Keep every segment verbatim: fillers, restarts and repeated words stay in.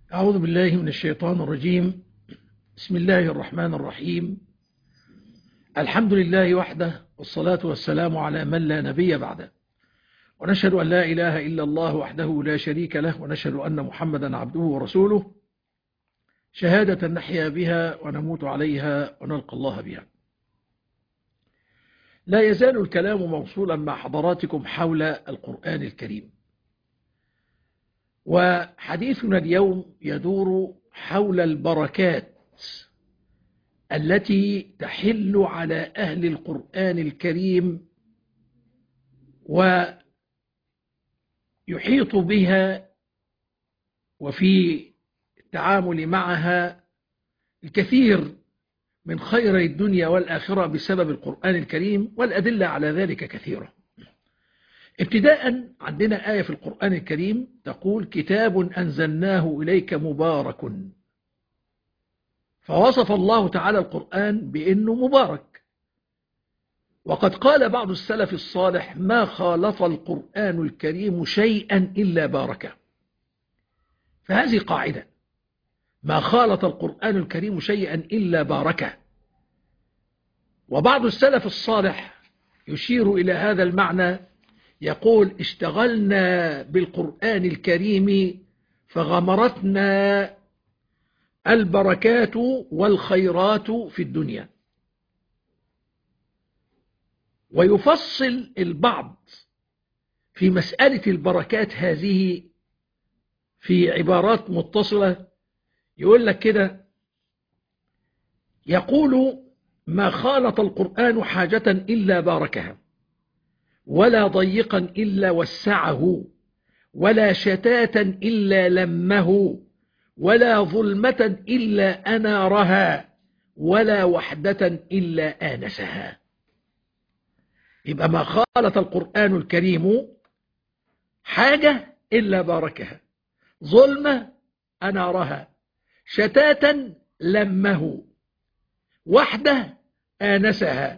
أعوذ بالله من الشيطان الرجيم. بسم الله الرحمن الرحيم. الحمد لله وحده، والصلاة والسلام على من لا نبي بعده، ونشهد أن لا إله إلا الله وحده لا شريك له، ونشهد أن محمدا عبده ورسوله، شهادة نحيا بها ونموت عليها ونلقى الله بها. لا يزال الكلام موصولا مع حضراتكم حول القرآن الكريم، وحديثنا اليوم يدور حول البركات التي تحل على أهل القرآن الكريم ويحيط بها، وفي التعامل معها الكثير من خير الدنيا والآخرة بسبب القرآن الكريم، والأدلة على ذلك كثيرة. ابتداء عندنا آية في القرآن الكريم تقول: كتاب أنزلناه إليك مبارك. فوصف الله تعالى القرآن بأنه مبارك، وقد قال بعض السلف الصالح: ما خالط القرآن الكريم شيئا إلا باركه. فهذه قاعدة: ما خالط القرآن الكريم شيئا إلا باركه. وبعض السلف الصالح يشير إلى هذا المعنى، يقول: اشتغلنا بالقرآن الكريم فغمرتنا البركات والخيرات في الدنيا. ويفصل البعض في مسألة البركات هذه في عبارات متصلة، يقول لك كده، يقول: ما خالط القرآن حاجة إلا باركها، ولا ضيقا إلا وسعه، ولا شتاتا إلا لمه، ولا ظلمة إلا أنارها، ولا وحدة إلا آنسها. يبقى ما خالط القرآن الكريم حاجة إلا باركها، ظلمة أنارها، شتاتا لمه، وحدة آنسها،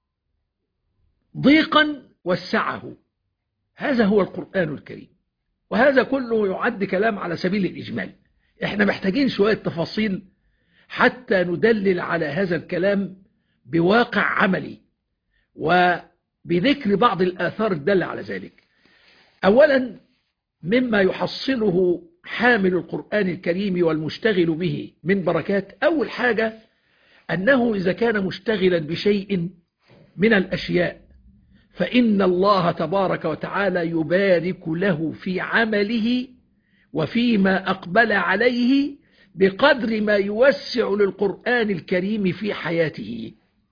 ضيقا وسعه. هذا هو القرآن الكريم، وهذا كله يعد كلام على سبيل الإجمال. احنا محتاجين شوية تفاصيل حتى ندلل على هذا الكلام بواقع عملي، وبذكر بعض الآثار الدالة على ذلك. أولا، مما يحصله حامل القرآن الكريم والمشتغل به من بركات، أول حاجة أنه إذا كان مشتغلا بشيء من الأشياء فإن الله تبارك وتعالى يبارك له في عمله وفيما أقبل عليه بقدر ما يوسع للقرآن الكريم في حياته.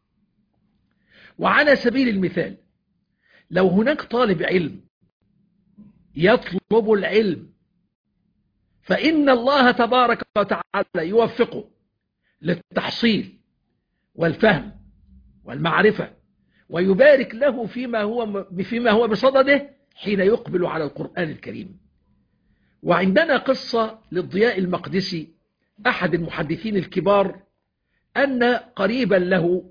وعلى سبيل المثال، لو هناك طالب علم يطلب العلم فإن الله تبارك وتعالى يوفقه للتحصيل والفهم والمعرفة، ويبارك له فيما هو فيما هو بصدده حين يقبل على القرآن الكريم. وعندنا قصة للضياء المقدسي أحد المحدثين الكبار، أن قريبا له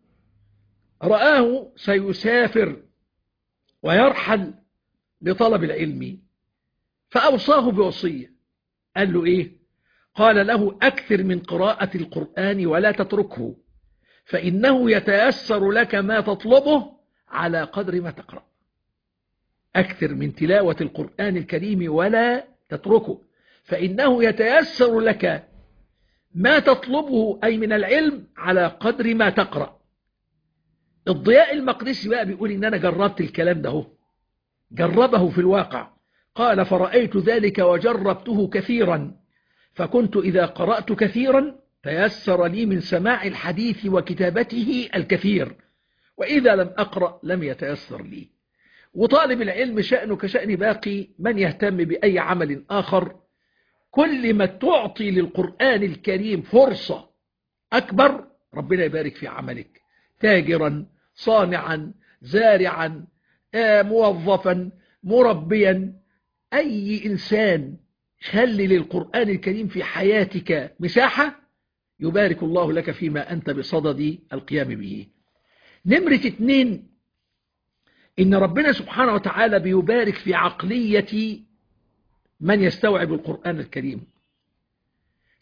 رآه سيسافر ويرحل لطلب العلم، فأوصاه بوصية. قال له إيه؟ قال له: أكثر من قراءة القرآن ولا تتركه، فإنه يتيسر لك ما تطلبه على قدر ما تقرأ. أكثر من تلاوة القرآن الكريم ولا تتركه، فإنه يتيسر لك ما تطلبه أي من العلم على قدر ما تقرأ. الضياء المقدسي بقى بيقول إن أنا جربت الكلام ده هو. جربه في الواقع. قال: فرأيت ذلك وجربته كثيرا، فكنت إذا قرأت كثيرا تيسر لي من سماع الحديث وكتابته الكثير، وإذا لم أقرأ لم يتيسر لي. وطالب العلم شأنه كشأن باقي من يهتم بأي عمل آخر. كل ما تعطي للقرآن الكريم فرصة أكبر ربنا يبارك في عملك، تاجرا، صانعا، زارعا، موظفا، مربيا، أي إنسان خلي للقرآن الكريم في حياتك مساحة يبارك الله لك فيما أنت بصدد القيام به. نمرة اتنين، إن ربنا سبحانه وتعالى بيبارك في عقلية من يستوعب القرآن الكريم.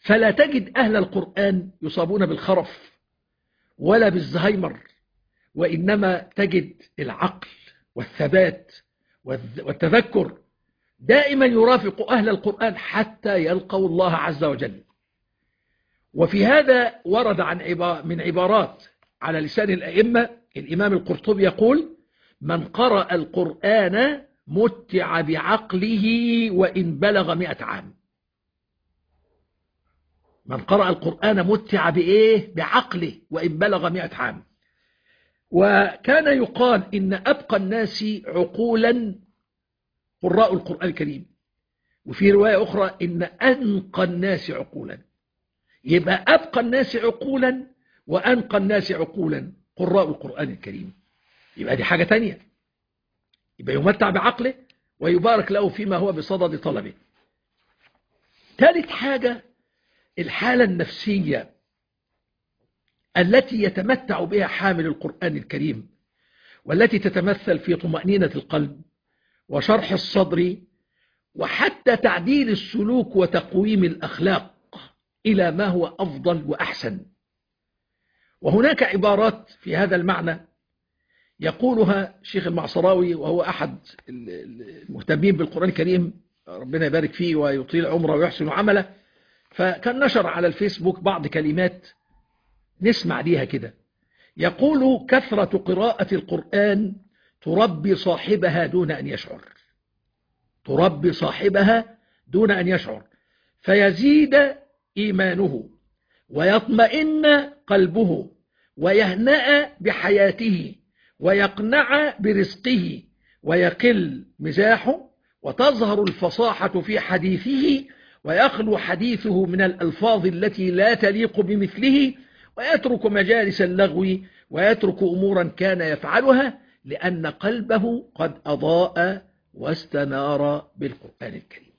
فلا تجد أهل القرآن يصابون بالخرف ولا بالزهايمر، وإنما تجد العقل والثبات والتذكر دائما يرافق أهل القرآن حتى يلقوا الله عز وجل. وفي هذا ورد عن من عبارات على لسان الأئمة الإمام القرطبي يقول: من قرأ القرآن متع بعقله وإن بلغ مئة عام. من قرأ القرآن متع بإيه؟ بعقله وإن بلغ مئة عام. وكان يقال إن أبقى الناس عقولا قراء القرآن الكريم، وفي رواية أخرى إن أنقى الناس عقولا. يبقى أبقى الناس عقولا وأنقى الناس عقولا قراء القرآن الكريم، يبقى دي حاجة تانية. يبقى يمتع بعقله ويبارك له فيما هو بصدد طلبه. ثالث حاجة الحالة النفسية التي يتمتع بها حامل القرآن الكريم، والتي تتمثل في طمأنينة القلب وشرح الصدر وحتى تعديل السلوك وتقويم الأخلاق إلى ما هو أفضل وأحسن. وهناك عبارات في هذا المعنى يقولها شيخ المعصراوي، وهو أحد المهتمين بالقرآن الكريم، ربنا يبارك فيه ويطيل عمره ويحسن عمله. فكان نشر على الفيسبوك بعض كلمات نسمع ليها كده. يقول: كثرة قراءة القرآن تربي صاحبها دون أن يشعر، تربي صاحبها دون أن يشعر، فيزيد إيمانه ويطمئن قلبه ويهنأ بحياته ويقنع برزقه ويقل مزاحه وتظهر الفصاحة في حديثه ويخلو حديثه من الألفاظ التي لا تليق بمثله ويترك مجالس اللغو ويترك أمورا كان يفعلها لأن قلبه قد أضاء واستنار بالقرآن الكريم.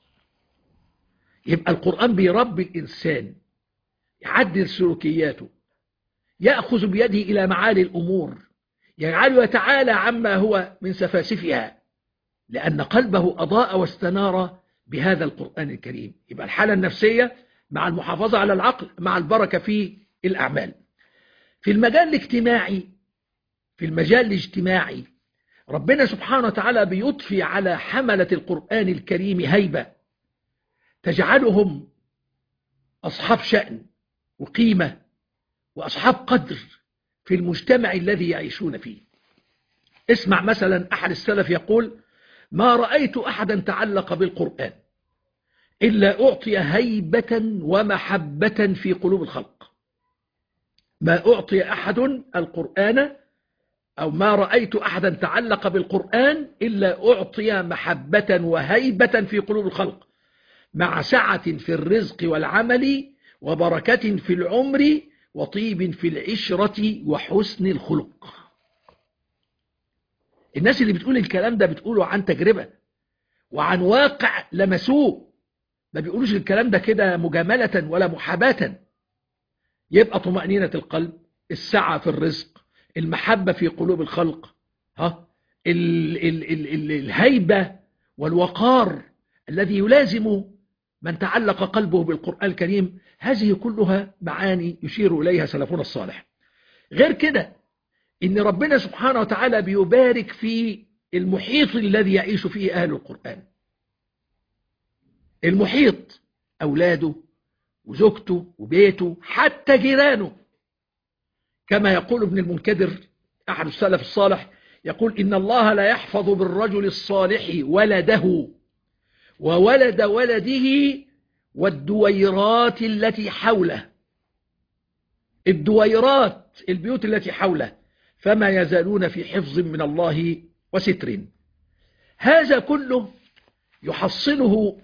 يبقى القرآن بيربي الإنسان، يعدل سلوكياته، يأخذ بيده إلى معالي الأمور، يجعله يتعالى عما هو من سفاسفها، لأن قلبه أضاء واستنار بهذا القرآن الكريم. يبقى الحالة النفسية مع المحافظة على العقل مع البركة في الأعمال. في المجال الاجتماعي في المجال الاجتماعي ربنا سبحانه وتعالى بيضفي على حملة القرآن الكريم هيبة تجعلهم أصحاب شأن وقيمة وأصحاب قدر في المجتمع الذي يعيشون فيه. اسمع مثلا أحد السلف يقول: ما رأيت أحدا تعلق بالقرآن إلا أعطي هيبة ومحبة في قلوب الخلق. ما أعطي أحد القرآن أو ما رأيت أحدا تعلق بالقرآن إلا أعطي محبة وهيبة في قلوب الخلق، مع سعة في الرزق والعمل وبركة في العمر وطيب في العشرة وحسن الخلق. الناس اللي بتقول الكلام ده بتقوله عن تجربة وعن واقع لمسوه، ما بيقولوش الكلام ده كده مجاملة ولا محاباة. يبقى طمأنينة القلب، السعة في الرزق، المحبة في قلوب الخلق، ها ال ال ال ال الهيبة والوقار الذي يلازم من تعلق قلبه بالقرآن الكريم. هذه كلها معاني يشير إليها سلفنا الصالح. غير كده إن ربنا سبحانه وتعالى بيبارك في المحيط الذي يعيش فيه أهل القرآن. المحيط أولاده وزوجته وبيته حتى جيرانه، كما يقول ابن المنكدر أحد السلف الصالح، يقول: إن الله لا يحفظ بالرجل الصالح ولده وولد ولده والدويرات التي حوله. الدويرات البيوت التي حوله، فما يزالون في حفظ من الله وستر. هذا كله يحصله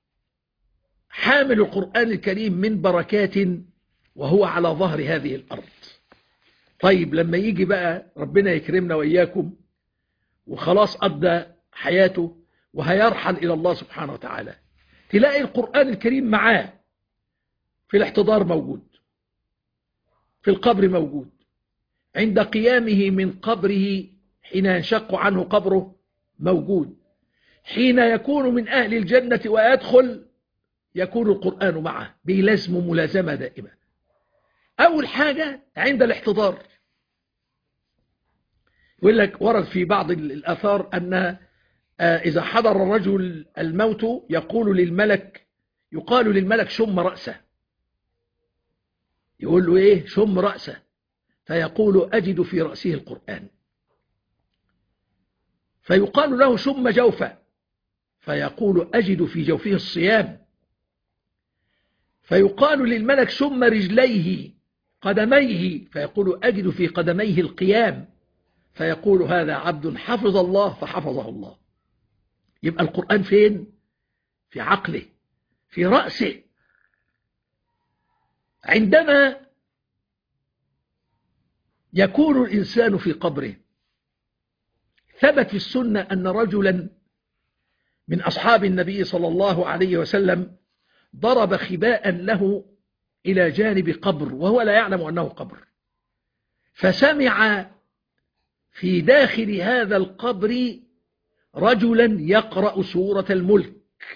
حامل القرآن الكريم من بركات وهو على ظهر هذه الأرض. طيب لما يجي بقى ربنا يكرمنا وإياكم وخلاص قضى حياته وهيرحل إلى الله سبحانه وتعالى، تلاقي القرآن الكريم معاه في الاحتضار موجود، في القبر موجود، عند قيامه من قبره حين ينشق عنه قبره موجود، حين يكون من أهل الجنة ويدخل يكون القرآن معه بيلازم ملازمة دائمة. أول حاجة عند الاحتضار، يقول لك ورد في بعض الآثار أن إذا حضر الرجل الموت يقول للملك يقال للملك شم رأسه، يقول له إيه؟ شم رأسه، فيقول أجد في رأسه القرآن. فيقال له شم جوفه، فيقول أجد في جوفه الصيام. فيقال للملك شم رجليه قدميه، فيقول أجد في قدميه القيام، فيقول هذا عبد حفظ الله فحفظه الله. يبقى القرآن فين؟ في عقله، في رأسه. عندما يكون الإنسان في قبره، ثبت في السنة أن رجلا من أصحاب النبي صلى الله عليه وسلم ضرب خباء له إلى جانب قبر وهو لا يعلم أنه قبر، فسمع في داخل هذا القبر رجلا يقرأ سورة الملك،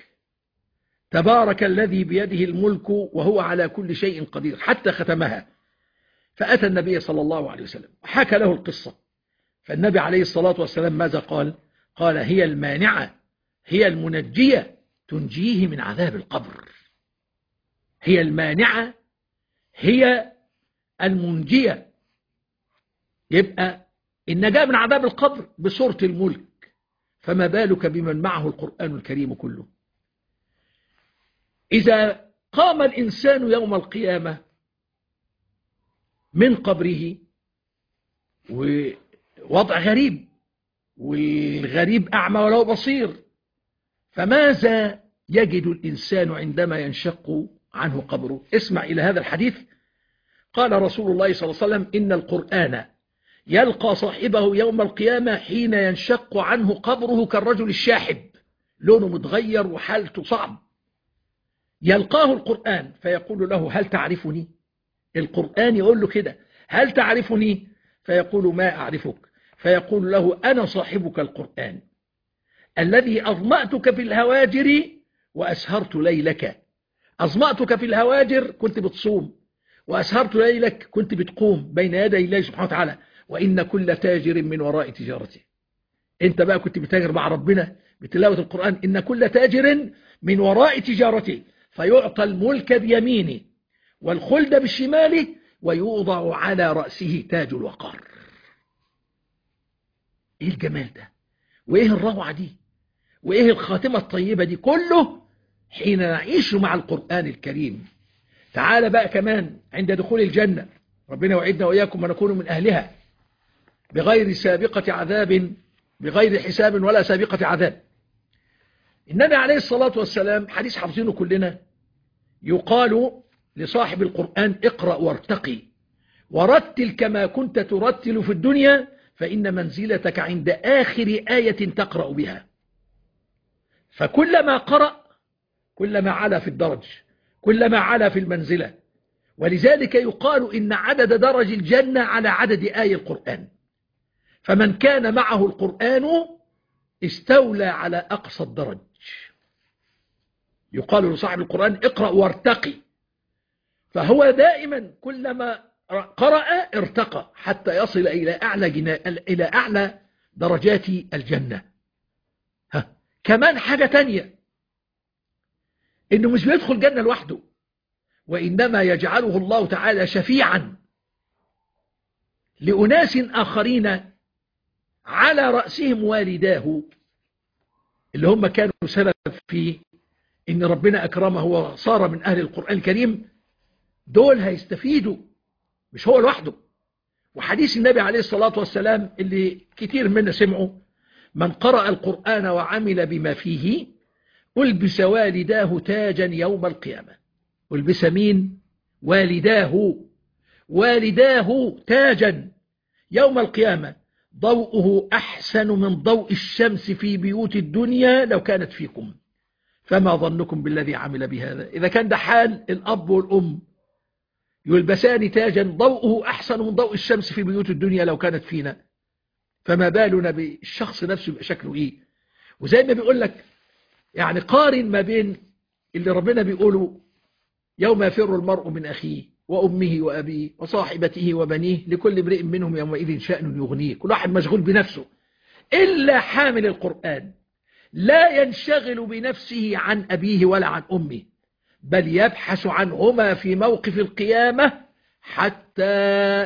تبارك الذي بيده الملك وهو على كل شيء قدير، حتى ختمها. فأتى النبي صلى الله عليه وسلم وحكى له القصة. فالنبي عليه الصلاة والسلام ماذا قال؟ قال هي المانعة، هي المنجية، تنجيه من عذاب القبر. هي المانعة، هي المنجية. يبقى النجاة من عذاب القبر بسورة الملك، فما بالك بمن معه القرآن الكريم كله. إذا قام الإنسان يوم القيامة من قبره، ووضع غريب، والغريب أعمى ولو بصير، فماذا يجد الإنسان عندما ينشق عنه قبره؟ اسمع إلى هذا الحديث. قال رسول الله صلى الله عليه وسلم إن القرآن يلقى صاحبه يوم القيامة حين ينشق عنه قبره كالرجل الشاحب، لونه متغير وحالته صعب. يلقاه القرآن فيقول له هل تعرفني؟ القرآن يقول له كده هل تعرفني؟ فيقول ما أعرفك. فيقول له أنا صاحبك القرآن الذي أظمأتك في الهواجر وأسهرت ليلك. أظمأتك في الهواجر كنت بتصوم، وأسهرت ليلك كنت بتقوم بين يدي الله سبحانه وتعالى. وإن كل تاجر من وراء تجارته. أنت بقى كنت بتاجر مع ربنا بتلاوة القرآن. إن كل تاجر من وراء تجارته فيعطى الملك بيمينه والخلد بالشمال ويوضع على رأسه تاج الوقار. إيه الجمال ده، وإيه الروعة دي، وإيه الخاتمة الطيبة دي، كله حين نعيش مع القرآن الكريم. تعال بقى كمان عند دخول الجنة، ربنا وعدنا وإياكم ونكون من أهلها بغير سابقة عذاب، بغير حساب ولا سابقة عذاب. النبي عليه الصلاة والسلام حديث حافظينه كلنا، يقال لصاحب القرآن اقرأ وارتقي ورتل كما كنت ترتل في الدنيا فإن منزلتك عند آخر آية تقرأ بها. فكلما قرأ كلما علا في الدرج، كلما علا في المنزلة. ولذلك يقال إن عدد درج الجنة على عدد آي القرآن. فمن كان معه القرآن استولى على أقصى الدرج. يقال لصاحب القرآن اقرأ وارتقي، فهو دائما كلما قرأ ارتقى حتى يصل إلى أعلى, إلى أعلى درجات الجنة. ها. كمان حاجة تانية، إنه مش بيدخل جنة لوحده، وإنما يجعله الله تعالى شفيعا لأناس آخرين على رأسهم والداه، اللي هم كانوا سبب في إن ربنا أكرمه وصار من أهل القرآن الكريم. دول هيستفيدوا، مش هو لوحده. وحديث النبي عليه الصلاة والسلام اللي كتير منا سمعوا، من قرأ القرآن وعمل بما فيه ألبس والداه تاجا يوم القيامة. ألبس مين؟ والداه. والداه تاجا يوم القيامة ضوءه أحسن من ضوء الشمس في بيوت الدنيا لو كانت فيكم، فما ظنكم بالذي عمل بهذا. إذا كان ده حال الأب والأم يلبسان تاجا ضوءه أحسن من ضوء الشمس في بيوت الدنيا لو كانت فينا، فما بالنا بالشخص نفسه يبقى شكله إيه. وزي ما بيقول لك يعني قارن ما بين اللي ربنا بيقوله يوم يفر المرء من أخيه وأمه وأبيه وصاحبته وبنيه لكل امرئ منهم يومئذ شأن يغنيه. كل واحد مشغول بنفسه إلا حامل القرآن، لا ينشغل بنفسه عن أبيه ولا عن أمه، بل يبحث عنهما في موقف القيامة حتى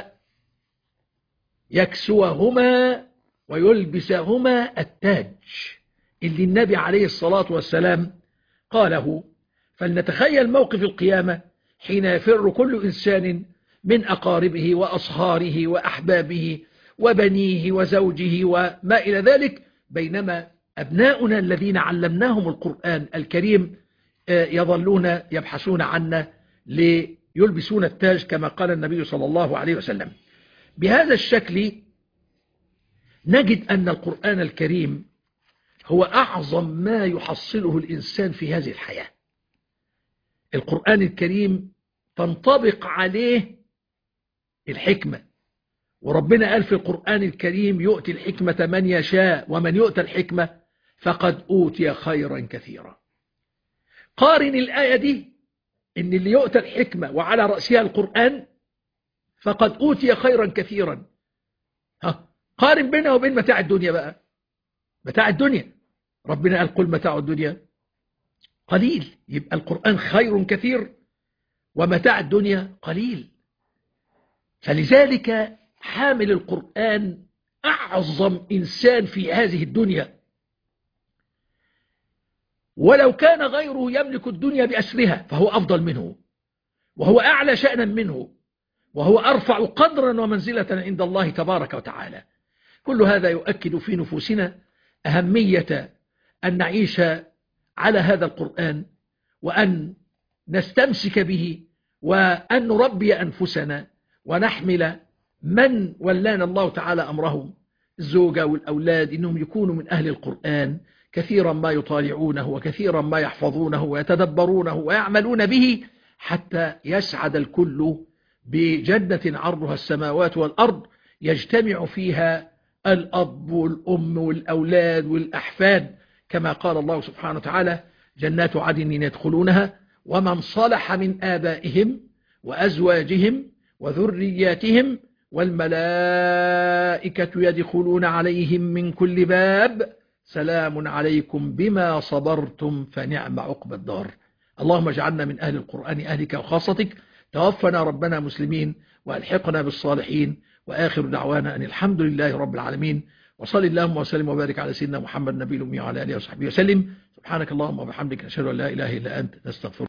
يكسوهما ويلبسهما التاج اللي النبي عليه الصلاة والسلام قاله. فلنتخيل موقف القيامة حين يفر كل إنسان من أقاربه وأصهاره وأحبابه وبنيه وزوجه وما إلى ذلك، بينما أبناؤنا الذين علمناهم القرآن الكريم يظلون يبحثون عنا ليلبسون التاج كما قال النبي صلى الله عليه وسلم. بهذا الشكل نجد أن القرآن الكريم هو أعظم ما يحصله الإنسان في هذه الحياة. القرآن الكريم تنطبق عليه الحكمة، وربنا قال في القرآن الكريم يؤتي الحكمة من يشاء ومن يؤتى الحكمة فقد أوتي خيرا كثيرا. قارن الآية دي إن اللي يؤتى الحكمة وعلى رأسها القرآن فقد أوتي خيرا كثيرا. ها، قارن بينها وبين متاع الدنيا بقى. متاع الدنيا ربنا قال قل متاع الدنيا قليل، يبقى القرآن خير كثير ومتاع الدنيا قليل. فلذلك حامل القرآن أعظم إنسان في هذه الدنيا، ولو كان غيره يملك الدنيا بأسرها فهو أفضل منه، وهو أعلى شأنا منه، وهو أرفع قدرا ومنزلة عند الله تبارك وتعالى. كل هذا يؤكد في نفوسنا أهمية أن نعيش على هذا القرآن، وأن نستمسك به، وأن نربي أنفسنا ونحمل من ولانا الله تعالى أمرهم، الزوجة والأولاد، إنهم يكونوا من أهل القرآن، كثيرا ما يطالعونه وكثيرا ما يحفظونه ويتدبرونه ويعملون به، حتى يسعد الكل بجنة عرضها السماوات والأرض يجتمع فيها الأب والأم والأولاد والأحفاد، كما قال الله سبحانه وتعالى جنات عدن يدخلونها ومن صلح من آبائهم وأزواجهم وذرياتهم والملائكة يدخلون عليهم من كل باب سلام عليكم بما صبرتم فنعم عقبى الدار. اللهم اجعلنا من أهل القرآن أهلك وخاصتك، توفنا ربنا مسلمين وألحقنا بالصالحين، وآخر دعوانا أن الحمد لله رب العالمين، وصل اللهم وسلم وبارك على سيدنا محمد نبي الأمي وعلى آله وصحبه وسلم. سبحانك اللهم وبحمدك نشهد أن لا إله إلا أنت نستغفرك.